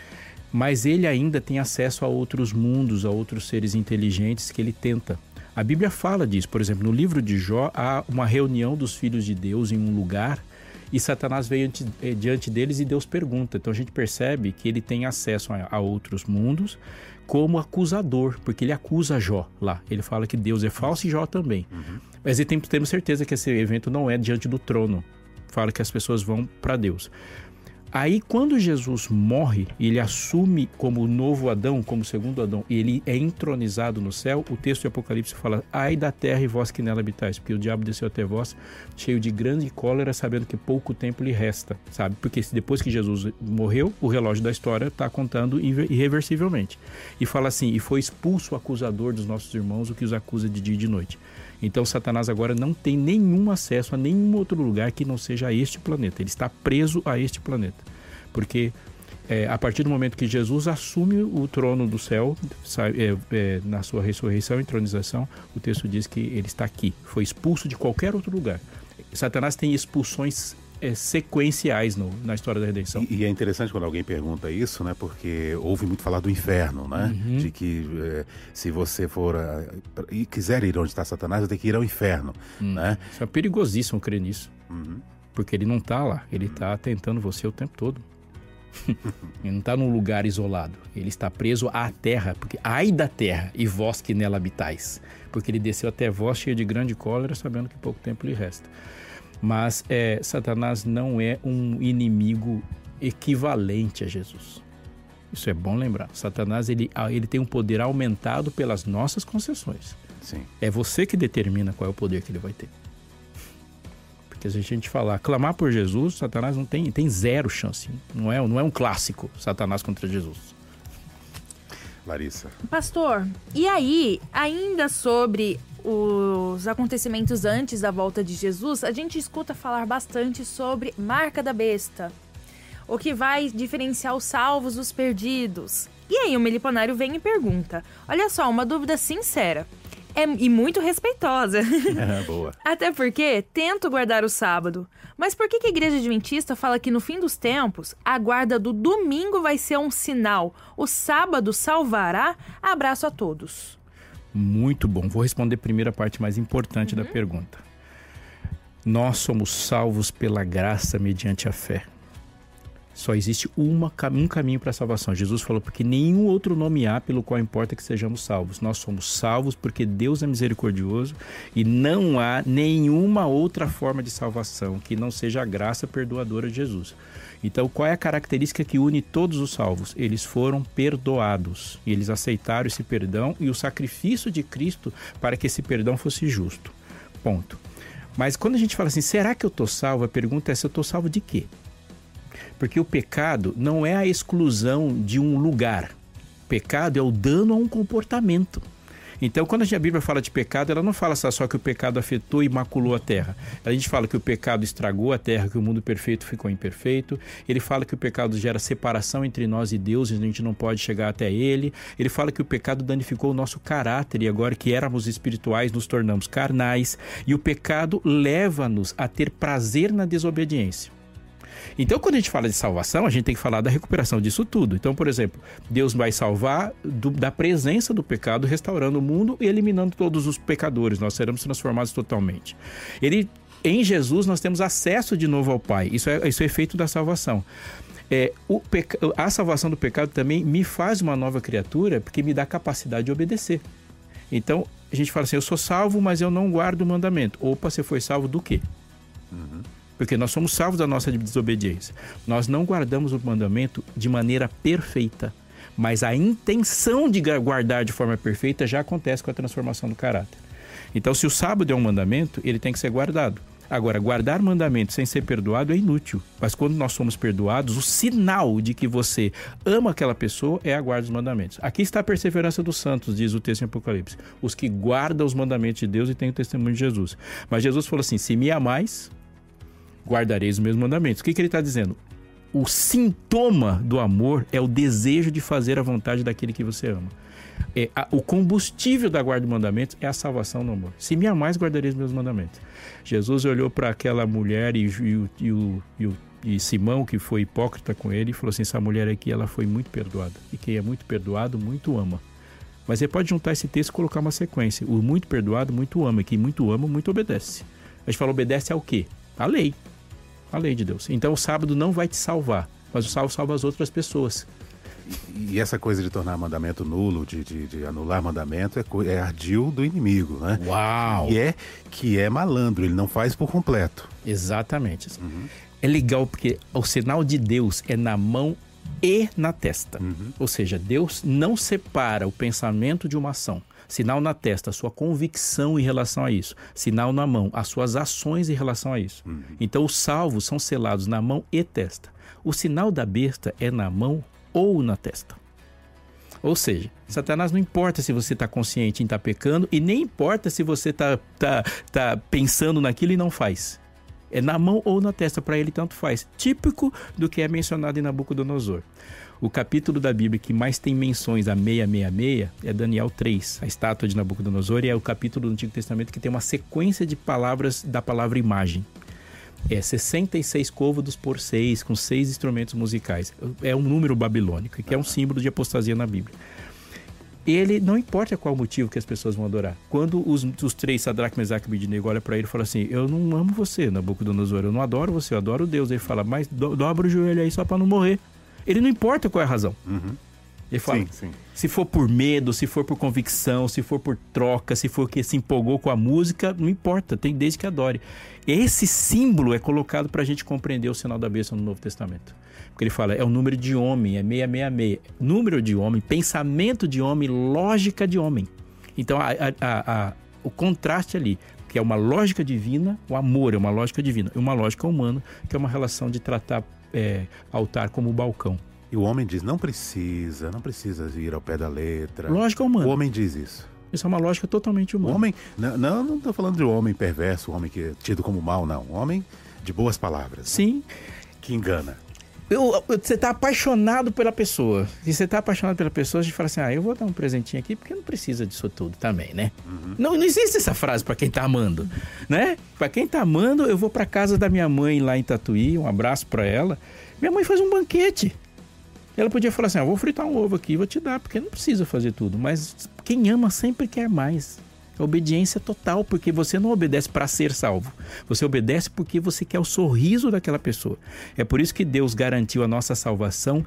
Mas ele ainda tem acesso a outros mundos, a outros seres inteligentes que ele tenta. A Bíblia fala disso. Por exemplo, no livro de Jó, há uma reunião dos filhos de Deus em um lugar e Satanás veio diante deles e Deus pergunta. Então a gente percebe que ele tem acesso a outros mundos como acusador, porque ele acusa Jó lá. Ele fala que Deus é falso e Jó também. Mas temos certeza que esse evento não é diante do trono. Fala que as pessoas vão para Deus. Aí, quando Jesus morre e ele assume como o novo Adão, como o segundo Adão, e ele é entronizado no céu, o texto de Apocalipse fala, ai da terra e vós que nela habitais, porque o diabo desceu até vós, cheio de grande cólera, sabendo que pouco tempo lhe resta, sabe? Porque depois que Jesus morreu, o relógio da história está contando irreversivelmente. E fala assim, e foi expulso o acusador dos nossos irmãos, o que os acusa de dia e de noite. Então, Satanás agora não tem nenhum acesso a nenhum outro lugar que não seja a este planeta. Ele está preso a este planeta. Porque a partir do momento que Jesus assume o trono do céu, na sua ressurreição e entronização, o texto diz que ele está aqui. Foi expulso de qualquer outro lugar. Satanás tem expulsões sequenciais na história da redenção. E é interessante quando alguém pergunta isso, né? Porque ouve muito falar do inferno, né? De que se você for e quiser ir onde está Satanás, você tem que ir ao inferno, né? Isso é perigosíssimo crer nisso. Porque ele não está lá, ele está tentando você o tempo todo. Ele não está num lugar isolado, ele está preso à terra, porque ai da terra e vós que nela habitais, porque ele desceu até vós cheio de grande cólera, sabendo que pouco tempo lhe resta. Mas Satanás não é um inimigo equivalente a Jesus. Isso é bom lembrar. Satanás ele tem um poder aumentado pelas nossas concessões. Sim. É você que determina qual é o poder que ele vai ter. Porque se a gente falar, clamar por Jesus, Satanás não tem zero chance. Não é um clássico, Satanás contra Jesus. Larissa. Pastor, e aí, ainda sobre os acontecimentos antes da volta de Jesus, a gente escuta falar bastante sobre marca da besta, o que vai diferenciar os salvos dos perdidos. E aí o Meliponário vem e pergunta, olha só, uma dúvida sincera e muito respeitosa. Boa. Até porque tento guardar o sábado. Mas por que a Igreja Adventista fala que no fim dos tempos, a guarda do domingo vai ser um sinal? O sábado salvará? Abraço a todos. Muito bom. Vou responder a primeira parte mais importante da pergunta. Nós somos salvos pela graça mediante a fé. Só existe um caminho para a salvação. Jesus falou, porque nenhum outro nome há pelo qual importa que sejamos salvos. Nós somos salvos porque Deus é misericordioso e não há nenhuma outra forma de salvação que não seja a graça perdoadora de Jesus. Então, qual é a característica que une todos os salvos? Eles foram perdoados. E eles aceitaram esse perdão e o sacrifício de Cristo para que esse perdão fosse justo. Ponto. Mas quando a gente fala assim, será que eu estou salvo? A pergunta é se eu estou salvo de quê? Porque o pecado não é a exclusão de um lugar. O pecado é o dano a um comportamento. Então, quando a Bíblia fala de pecado, ela não fala só que o pecado afetou e maculou a terra. A gente fala que o pecado estragou a terra, que o mundo perfeito ficou imperfeito. Ele fala que o pecado gera separação entre nós e Deus, e a gente não pode chegar até Ele. Ele fala que o pecado danificou o nosso caráter, e agora que éramos espirituais, nos tornamos carnais. E o pecado leva-nos a ter prazer na desobediência. Então, quando a gente fala de salvação, a gente tem que falar da recuperação disso tudo. Então, por exemplo, Deus vai salvar da presença do pecado, restaurando o mundo e eliminando todos os pecadores. Nós seremos transformados totalmente. Em Jesus, nós temos acesso de novo ao Pai. Isso é efeito da salvação. A salvação do pecado também me faz uma nova criatura, porque me dá capacidade de obedecer. Então, a gente fala assim, eu sou salvo, mas eu não guardo o mandamento. Opa, você foi salvo do quê? Porque nós somos salvos da nossa desobediência. Nós não guardamos o mandamento de maneira perfeita, mas a intenção de guardar de forma perfeita já acontece com a transformação do caráter. Então, se o sábado é um mandamento, ele tem que ser guardado. Agora, guardar mandamento sem ser perdoado é inútil. Mas quando nós somos perdoados, o sinal de que você ama aquela pessoa é a guarda dos mandamentos. Aqui está a perseverança dos santos, diz o texto em Apocalipse. Os que guardam os mandamentos de Deus e têm o testemunho de Jesus. Mas Jesus falou assim, se me amais, guardareis os meus mandamentos. O que ele está dizendo? O sintoma do amor é o desejo de fazer a vontade daquele que você ama. O combustível da guarda de mandamentos é a salvação no amor. Se me amais, guardareis os meus mandamentos. Jesus olhou para aquela mulher e Simão, que foi hipócrita com ele, e falou assim, essa mulher aqui, ela foi muito perdoada. E quem é muito perdoado, muito ama. Mas você pode juntar esse texto e colocar uma sequência. O muito perdoado, muito ama. E quem muito ama, muito obedece. A gente fala, obedece ao quê? À lei. A lei de Deus. Então o sábado não vai te salvar, mas o sábado salva as outras pessoas. E essa coisa de tornar mandamento nulo, de anular mandamento, é ardil do inimigo, né? Uau! Que é malandro, ele não faz por completo. Exatamente. É legal porque o sinal de Deus é na mão e na testa. Ou seja, Deus não separa o pensamento de uma ação. Sinal na testa, a sua convicção em relação a isso. Sinal na mão, as suas ações em relação a isso. Então, os salvos são selados na mão e testa. O sinal da besta é na mão ou na testa. Ou seja, Satanás não importa se você está consciente em estar pecando e nem importa se você está pensando naquilo e não faz. É na mão ou na testa, para ele tanto faz. Típico do que é mencionado em Nabucodonosor. O capítulo da Bíblia que mais tem menções a 666 é Daniel 3, a estátua de Nabucodonosor, e é o capítulo do Antigo Testamento que tem uma sequência de palavras da palavra imagem. 66 côvados por 6, com 6 instrumentos musicais. É um número babilônico, que é um símbolo de apostasia na Bíblia. Ele, não importa qual motivo que as pessoas vão adorar. Quando os três, Sadraque, Mesaque e Abednego, olham para ele e falam assim, eu não amo você, Nabucodonosor, eu não adoro você, eu adoro Deus. Ele fala, mas dobra o joelho aí só para não morrer. Ele não importa qual é a razão. Ele fala, sim. Se for por medo, se for por convicção, se for por troca, se for que se empolgou com a música, não importa, tem desde que adore. Esse símbolo é colocado para a gente compreender o sinal da besta no Novo Testamento. Porque ele fala, é o número de homem, é 666. Número de homem, pensamento de homem, lógica de homem. Então, o contraste ali, que é uma lógica divina, o amor é uma lógica divina, e uma lógica humana, que é uma relação de tratar altar como balcão. E o homem diz, não precisa ir ao pé da letra. Lógica humana. O homem diz isso. Isso é uma lógica totalmente humana. O homem, não estou falando de um homem perverso, um homem que é tido como mal, não. Um homem de boas palavras. Sim. Que engana. Você está apaixonado pela pessoa. Se você está apaixonado pela pessoa, a gente fala assim, eu vou dar um presentinho aqui, porque não precisa disso tudo também, né? Uhum. Não existe essa frase para quem está amando, né? Para quem está amando, eu vou para casa da minha mãe lá em Tatuí, um abraço para ela. Minha mãe faz um banquete. Ela podia falar assim, vou fritar um ovo aqui, vou te dar, porque não precisa fazer tudo. Mas quem ama sempre quer mais. É obediência total, porque você não obedece para ser salvo. Você obedece porque você quer o sorriso daquela pessoa. É por isso que Deus garantiu a nossa salvação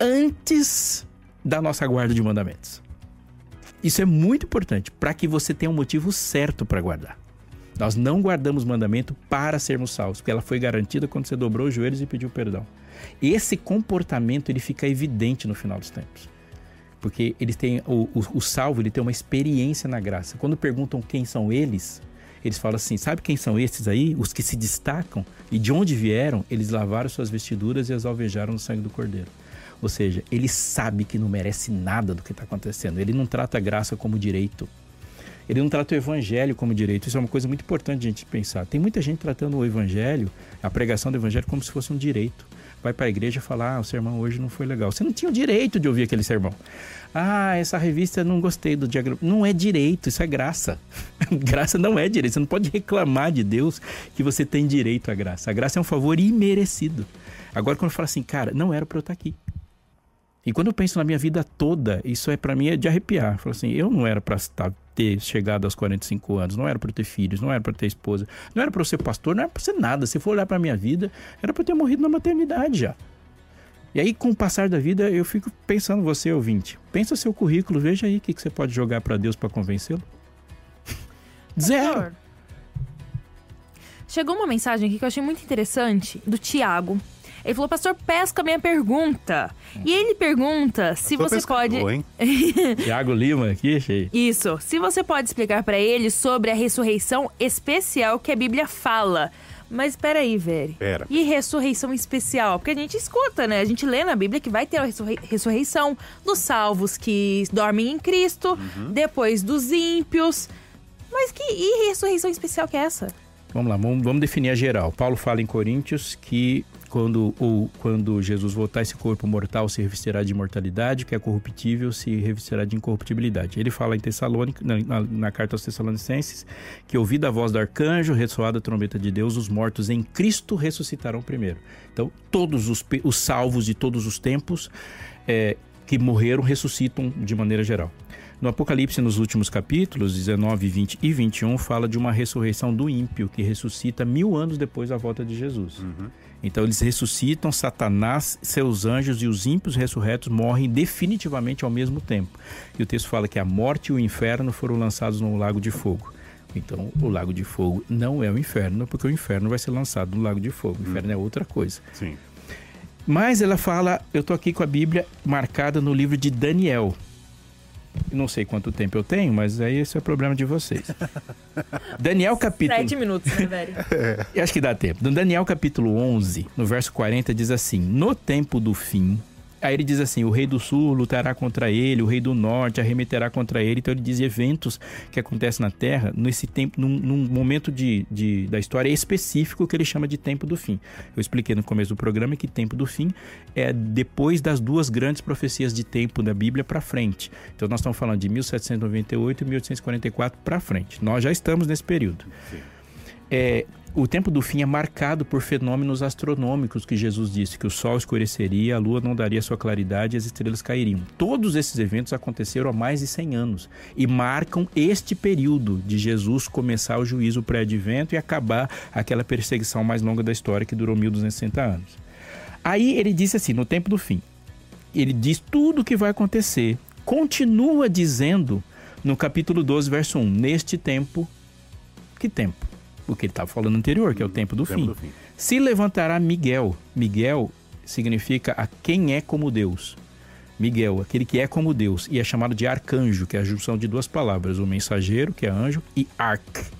antes da nossa guarda de mandamentos. Isso é muito importante, para que você tenha um motivo certo para guardar. Nós não guardamos mandamento para sermos salvos, porque ela foi garantida quando você dobrou os joelhos e pediu perdão. Esse comportamento ele fica evidente no final dos tempos. Porque eles têm, o salvo ele tem uma experiência na graça. Quando perguntam quem são eles, eles falam assim, sabe quem são esses aí? Os que se destacam e de onde vieram, eles lavaram suas vestiduras e as alvejaram no sangue do Cordeiro. Ou seja, ele sabe que não merece nada do que está acontecendo. Ele não trata a graça como direito. Ele não trata o evangelho como direito. Isso é uma coisa muito importante de a gente pensar. Tem muita gente tratando o evangelho, a pregação do evangelho, como se fosse um direito. Vai para a igreja falar, o sermão hoje não foi legal. Você não tinha o direito de ouvir aquele sermão. Essa revista eu não gostei do diagrama. Não é direito, isso é graça. Graça não é direito. Você não pode reclamar de Deus que você tem direito à graça. A graça é um favor imerecido. Agora, quando eu falo assim, cara, não era para eu estar aqui. E quando eu penso na minha vida toda, isso para mim é de arrepiar. Eu falo assim, eu não era para ter chegado aos 45 anos, não era para ter filhos, não era para ter esposa, não era para eu ser pastor, não era para ser nada. Se for olhar para a minha vida, era para eu ter morrido na maternidade já. E aí, com o passar da vida, eu fico pensando, você ouvinte, pensa seu currículo, veja aí o que você pode jogar para Deus para convencê-lo. Zero. Chegou uma mensagem aqui que eu achei muito interessante, do Tiago. Ele falou, pastor, pesca a minha pergunta. E ele pergunta se você pode... Tiago Lima aqui, achei. Isso. Se você pode explicar para ele sobre a ressurreição especial que a Bíblia fala. Mas espera aí, velho. E ressurreição especial? Porque a gente escuta, né? A gente lê na Bíblia que vai ter a ressurreição dos salvos que dormem em Cristo, depois dos ímpios. Mas e ressurreição especial que é essa? Vamos lá, vamos definir a geral. Paulo fala em Coríntios que quando Jesus voltar, esse corpo mortal se revestirá de imortalidade, que é corruptível se revestirá de incorruptibilidade. Ele fala em Tessalônica, na carta aos Tessalonicenses, que ouvida a voz do arcanjo, ressoada a trombeta de Deus, os mortos em Cristo ressuscitarão primeiro. Então, todos os salvos de todos os tempos que morreram ressuscitam de maneira geral. No Apocalipse, nos últimos capítulos, 19, 20 e 21, fala de uma ressurreição do ímpio, que ressuscita 1000 anos depois da volta de Jesus. Então, eles ressuscitam, Satanás, seus anjos e os ímpios ressurretos morrem definitivamente ao mesmo tempo. E o texto fala que a morte e o inferno foram lançados no lago de fogo. Então, o lago de fogo não é o inferno, porque o inferno vai ser lançado no lago de fogo. O inferno é outra coisa. Sim. Mas ela fala, eu estou aqui com a Bíblia marcada no livro de Daniel. Não sei quanto tempo eu tenho, mas aí esse é o problema de vocês. Daniel capítulo... 7 minutos, né, velho? Eu acho que dá tempo. No Daniel capítulo 11, no verso 40, diz assim, no tempo do fim... Aí ele diz assim, o rei do sul lutará contra ele, o rei do norte arremeterá contra ele. Então ele diz eventos que acontecem na terra nesse tempo, num momento da história específico que ele chama de tempo do fim. Eu expliquei no começo do programa que tempo do fim é depois das duas grandes profecias de tempo da Bíblia para frente. Então nós estamos falando de 1798 e 1844 para frente. Nós já estamos nesse período. Sim. O tempo do fim é marcado por fenômenos astronômicos que Jesus disse, que o sol escureceria, a lua não daria sua claridade e as estrelas cairiam. Todos esses eventos aconteceram há mais de 100 anos e marcam este período de Jesus começar o juízo pré-advento e acabar aquela perseguição mais longa da história que durou 1260 anos. Aí ele disse assim, no tempo do fim, ele diz tudo o que vai acontecer, continua dizendo no capítulo 12, verso 1, neste tempo, que tempo? O que ele estava falando anterior, que é o tempo do fim. Se levantará Miguel. Miguel significa a quem é como Deus. Miguel, aquele que é como Deus. E é chamado de arcanjo, que é a junção de duas palavras. O mensageiro, que é anjo, e arc.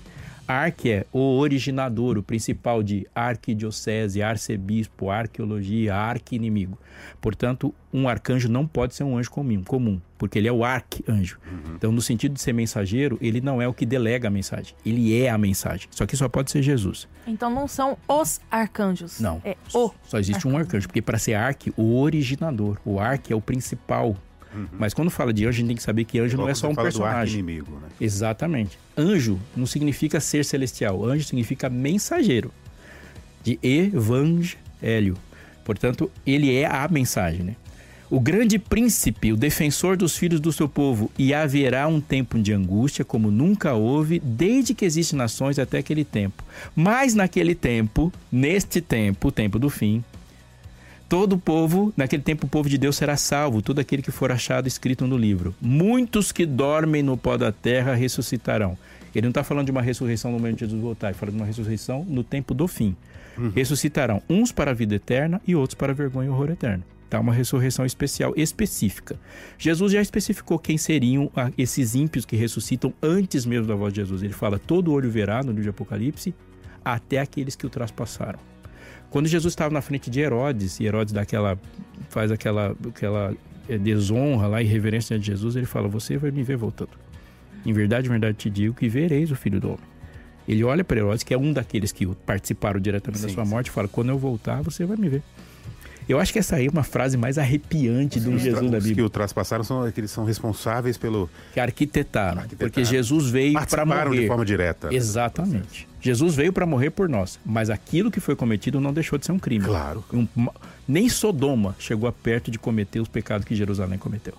Arque é o originador, o principal de arquidiocese, arcebispo, arqueologia, arqui-inimigo. Portanto, um arcanjo não pode ser um anjo comum, porque ele é o arcanjo. Então, no sentido de ser mensageiro, ele não é o que delega a mensagem, ele é a mensagem. Só que só pode ser Jesus. Então não são os arcanjos. Não, é o só existe um arcanjo, porque para ser arque, o originador, o arque é o principal. Mas quando fala de anjo, a gente tem que saber que anjo não é só um personagem. Inimigo, né? Exatamente. Anjo não significa ser celestial. Anjo significa mensageiro. De evangelho. Portanto, ele é a mensagem, né? O grande príncipe, o defensor dos filhos do seu povo. E haverá um tempo de angústia como nunca houve, desde que existem nações até aquele tempo. Mas naquele tempo, neste tempo, o tempo do fim, todo o povo, naquele tempo o povo de Deus será salvo, todo aquele que for achado escrito no livro. Muitos que dormem no pó da terra ressuscitarão. Ele não está falando de uma ressurreição no momento de Jesus voltar, ele fala de uma ressurreição no tempo do fim. Ressuscitarão uns para a vida eterna e outros para a vergonha e horror eterno. Tá, uma ressurreição especial, específica. Jesus já especificou quem seriam esses ímpios que ressuscitam antes mesmo da voz de Jesus. Ele fala, todo olho verá no livro de Apocalipse, até aqueles que o traspassaram. Quando Jesus estava na frente de Herodes, e Herodes faz aquela desonra lá, irreverência de Jesus, ele fala, você vai me ver voltando. Em verdade te digo que vereis o Filho do Homem. Ele olha para Herodes, que é um daqueles que participaram diretamente da sua morte, e fala, quando eu voltar, você vai me ver. Eu acho que essa aí é uma frase mais arrepiante do Jesus da Bíblia. Os que o traspassaram são aqueles que são responsáveis pelo... Que arquitetaram. Porque Jesus veio para morrer. Participaram de forma direta. Exatamente. Jesus veio para morrer por nós. Mas aquilo que foi cometido não deixou de ser um crime. Claro. Nem Sodoma chegou a perto de cometer os pecados que Jerusalém cometeu.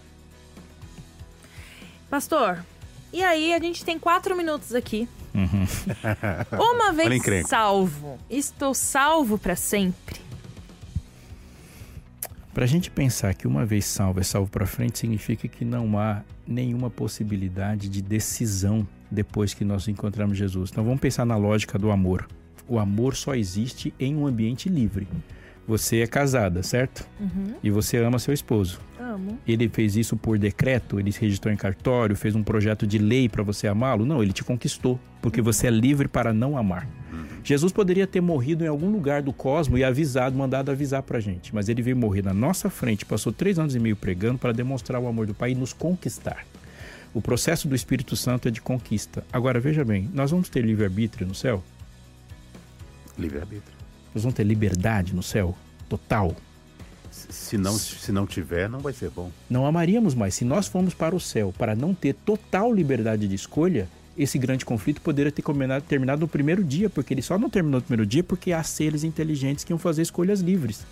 Pastor, e aí a gente tem 4 minutos aqui. Uma vez salvo, estou salvo para sempre. Para a gente pensar que uma vez salvo é salvo para frente, significa que não há nenhuma possibilidade de decisão depois que nós encontramos Jesus. Então vamos pensar na lógica do amor. O amor só existe em um ambiente livre. Você é casada, certo? E você ama seu esposo. Amo. Ele fez isso por decreto? Ele se registrou em cartório? Fez um projeto de lei para você amá-lo? Não, ele te conquistou, porque você é livre para não amar. Jesus poderia ter morrido em algum lugar do cosmos e mandado avisar pra gente. Mas ele veio morrer na nossa frente, passou 3 anos e meio pregando para demonstrar o amor do Pai e nos conquistar. O processo do Espírito Santo é de conquista. Agora, veja bem, nós vamos ter livre-arbítrio no céu? Livre-arbítrio. Nós vamos ter liberdade no céu? Total? Se não tiver, não vai ser bom. Não amaríamos mais. Se nós formos para o céu para não ter total liberdade de escolha, esse grande conflito poderia ter terminado no primeiro dia, porque ele só não terminou no primeiro dia porque há seres inteligentes que iam fazer escolhas livres.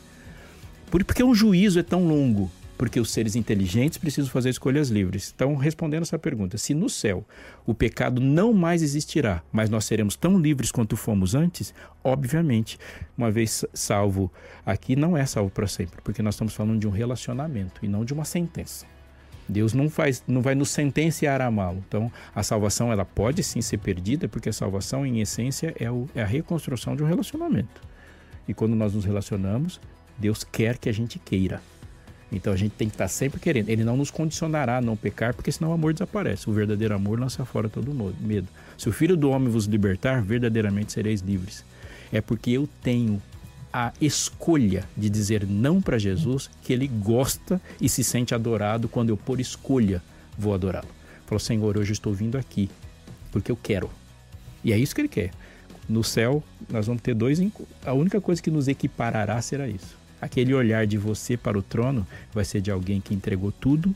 Por que um juízo é tão longo? Porque os seres inteligentes precisam fazer escolhas livres. Então, respondendo essa pergunta, se no céu o pecado não mais existirá, mas nós seremos tão livres quanto fomos antes, obviamente, uma vez salvo aqui, não é salvo para sempre, porque nós estamos falando de um relacionamento e não de uma sentença. Deus não vai nos sentenciar a amá-lo. Então, a salvação ela pode sim ser perdida, porque a salvação, em essência, é a reconstrução de um relacionamento. E quando nós nos relacionamos, Deus quer que a gente queira. Então, a gente tem que estar sempre querendo. Ele não nos condicionará a não pecar, porque senão o amor desaparece. O verdadeiro amor lança fora todo medo. Se o Filho do Homem vos libertar, verdadeiramente sereis livres. É porque eu tenho a escolha de dizer não para Jesus, que ele gosta e se sente adorado quando eu, por escolha, vou adorá-lo. Falou, Senhor, hoje eu estou vindo aqui porque eu quero. E é isso que ele quer. No céu, nós vamos ter a única coisa que nos equiparará será isso. Aquele olhar de você para o trono vai ser de alguém que entregou tudo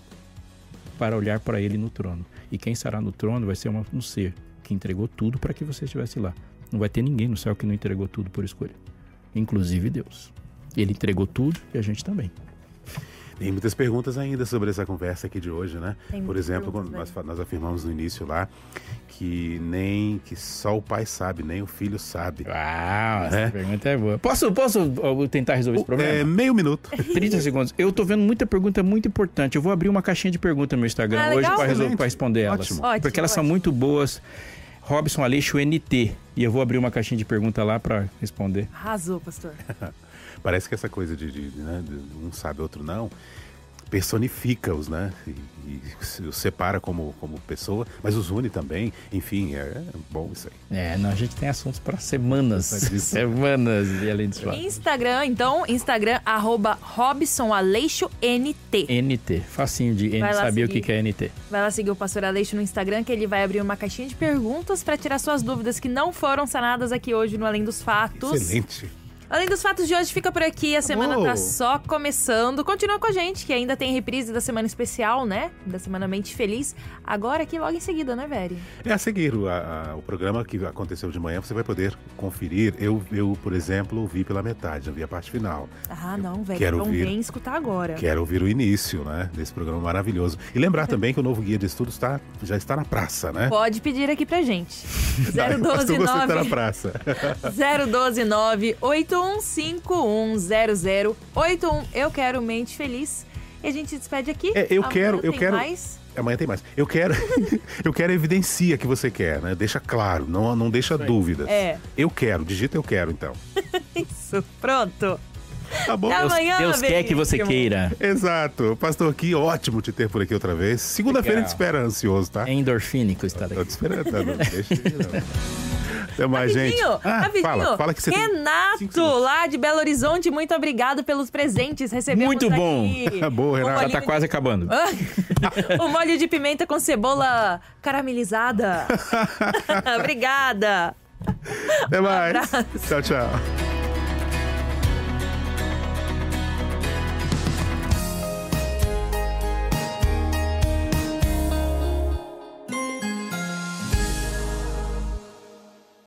para olhar para ele no trono. E quem estará no trono vai ser um ser que entregou tudo para que você estivesse lá. Não vai ter ninguém no céu que não entregou tudo por escolha. Inclusive Deus. Ele entregou tudo e a gente também. Tem muitas perguntas ainda sobre essa conversa aqui de hoje, né? Por exemplo, quando nós afirmamos no início lá que só o pai sabe, nem o filho sabe. Essa pergunta é boa. Posso tentar resolver esse problema? Meio minuto. 30 segundos. Eu tô vendo muita pergunta muito importante. Eu vou abrir uma caixinha de perguntas no meu Instagram hoje para responder elas. Ótimo, porque elas são muito boas. Robson Aleixo NT. E eu vou abrir uma caixinha de pergunta lá para responder. Arrasou, pastor. Parece que essa coisa de um sabe, outro não. personifica-os, né? E os separa como pessoa, mas os une também. Enfim, é bom isso aí. A gente tem assuntos para semanas. Semanas de Além dos Fatos. Instagram, @RobsonAleixoNT. NT, facinho de saber o que é NT. Vai lá seguir o Pastor Aleixo no Instagram, que ele vai abrir uma caixinha de perguntas para tirar suas dúvidas que não foram sanadas aqui hoje no Além dos Fatos. Excelente. Além dos Fatos de hoje, fica por aqui. A semana tá só começando. Continua com a gente, que ainda tem reprise da semana especial, né? Da Semana Mente Feliz. Agora aqui logo em seguida, né, Veri? A seguir, o programa que aconteceu de manhã, você vai poder conferir. Eu por exemplo, vi pela metade, eu vi a parte final. Não, Veri. Então vem escutar agora. Quero ouvir o início, né? Desse programa maravilhoso. E lembrar também que o novo guia de estudos já está na praça, né? Pode pedir aqui pra gente. 012 9... Você tá na praça. 012 9 81510081. Eu quero Mente Feliz. E a gente se despede aqui. Eu quero. Mais. Amanhã tem mais. Eu quero evidencia que você quer, né? Deixa claro, não deixa dúvidas. Eu quero, digita eu quero, então. Isso, pronto. Tá bom. Deus quer que você queira. Exato. Pastor, que ótimo te ter por aqui outra vez. Segunda-feira a gente espera ansioso, tá? É endorfínico estar aqui. Tô te esperando, não deixa não. Até mais, gente. Rapidinho. Fala que você Renato, lá de Belo Horizonte, muito obrigado pelos presentes. Recebemos muito bom. Boa, Renato. Já tá quase acabando. O molho de pimenta com cebola caramelizada. Obrigada. Até mais. Tchau, tchau.